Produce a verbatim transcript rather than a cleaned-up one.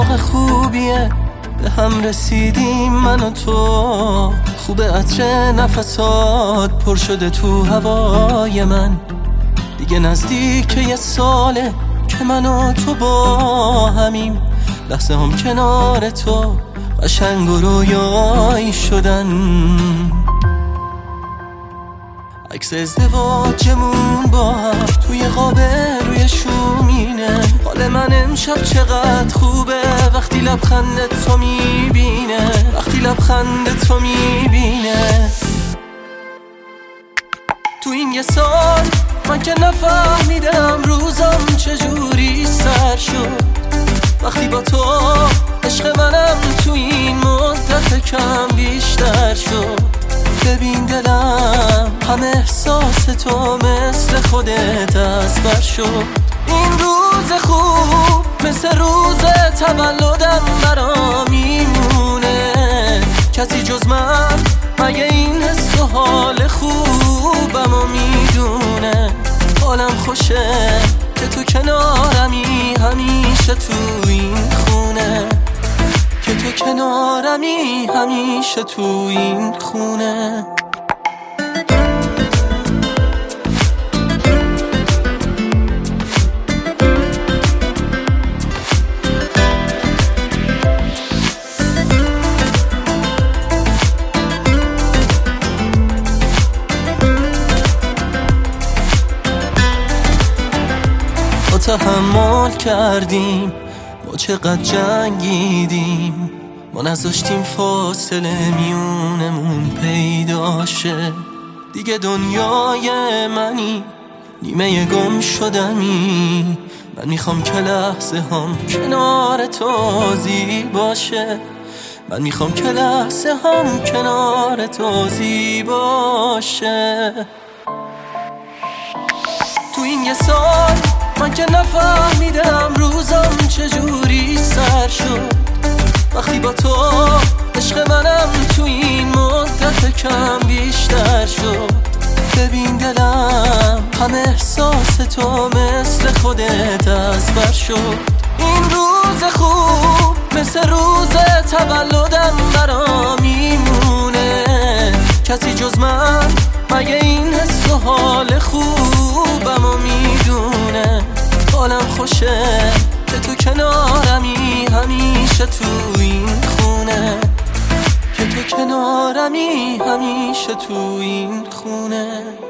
اتفاق خوبیه به هم رسیدیم من و تو. خوب عطر نفسات پر شده تو هوای من. دیگه نزدیک یه ساله که من و تو با همیم. لحظه هم کنار تو قشنگ و رویایی شدن. عکس ازدواجمون با هم توی قابه روی شومینه. حال من امشب چقدر خوبه وقتی لبخند تو میبینه. وقتی لبخند تو میبینه. تو این یه سال من که نفهمیدم روزم چجوری سر شد. وقتی با تو عشق منم تو این مدت کم بیشتر شد. ببین دلم همه احساس تو مثل خودت از بر شد. این روز خوب مثل روز تولدم برا میمونه. کسی جز من مگه این حس و حال خوبم و میدونه. حالم خوشه که تو کنارمی همیشه تو این خونه. که تو کنارمی همیشه تو این خونه. با تحمل کردیم ما چقدر جنگیدیم. ما نذاشتیم فاصله میونمون پیدا شه. دیگه دنیای منی نیمه گم شدمی. من میخوام که لحظه هم کنار تو زیباشه. من میخوام که لحظه هم کنار تو زیباشه. تو این یه سال من که نفهمیدم روزم چجوری سر شد. وقتی با تو عشق منم تو این مدت کم بیشتر شد. ببین دلم همه احساس تو مثل خودت از بر شد. این روز خوب مثل روز تولدم برا میمونه. کسی جز من مگه این حس و حال خوبم و میدونه. حالم خوشه که تو کنارمی همیشه تو این خونه. که تو کنارمی همیشه تو این خونه.